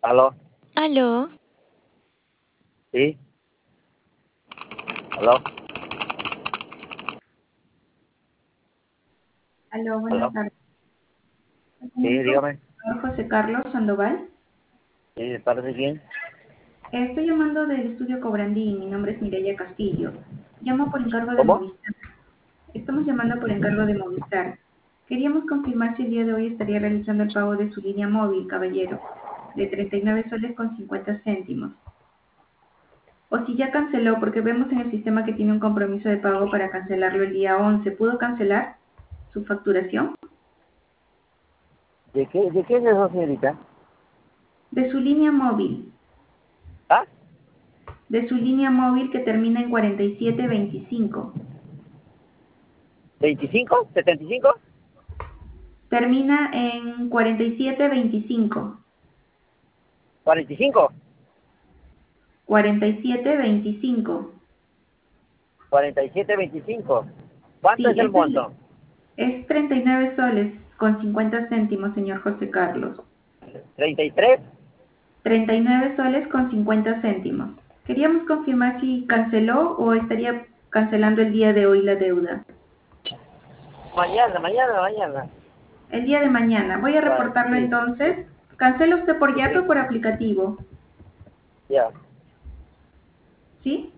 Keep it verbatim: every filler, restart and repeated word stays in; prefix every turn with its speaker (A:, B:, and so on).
A: ¿Aló?
B: ¿Aló?
A: ¿Sí? ¿Aló?
C: Aló, buenas
A: ¿Aló?
C: tardes. Me
A: Sí,
C: comunico con
A: dígame.
C: el señor José Carlos Sandoval.
A: ¿Sí, de parte de quién?
C: Estoy llamando del estudio Cobrandín. Mi nombre es Mireya Castillo. Llamo por encargo de
A: ¿Cómo?
C: Movistar. Estamos llamando por encargo de Movistar. Queríamos confirmar si el día de hoy estaría realizando el pago de su línea móvil, caballero, de treinta y nueve soles con cincuenta céntimos. O si ya canceló, porque vemos en el sistema que tiene un compromiso de pago para cancelarlo el día once. ¿Pudo cancelar su facturación?
A: ¿De qué, de qué es eso, señorita?
C: De su línea móvil.
A: ¿Ah?
C: De su línea móvil que termina en cuarenta y siete veinticinco.
A: ¿veinticinco? ¿setenta y cinco?
C: Termina en cuarenta y siete veinticinco.
A: ¿cuarenta y cinco?
C: cuarenta y siete veinticinco.
A: ¿cuarenta y siete veinticinco? ¿Cuánto
C: Sí,
A: es el
C: es, el,
A: monto?
C: es treinta y nueve soles con cincuenta céntimos, señor José Carlos.
A: ¿treinta y tres?
C: treinta y nueve soles con cincuenta céntimos. Queríamos confirmar si canceló o estaría cancelando el día de hoy la deuda.
A: Mañana, mañana, mañana.
C: El día de mañana. Voy a
A: Bueno,
C: reportarlo
A: sí, sí,
C: entonces. ¿Cancela usted por
A: sí,
C: yape o
A: sí.
C: por aplicativo?
A: Ya.
C: ¿Sí?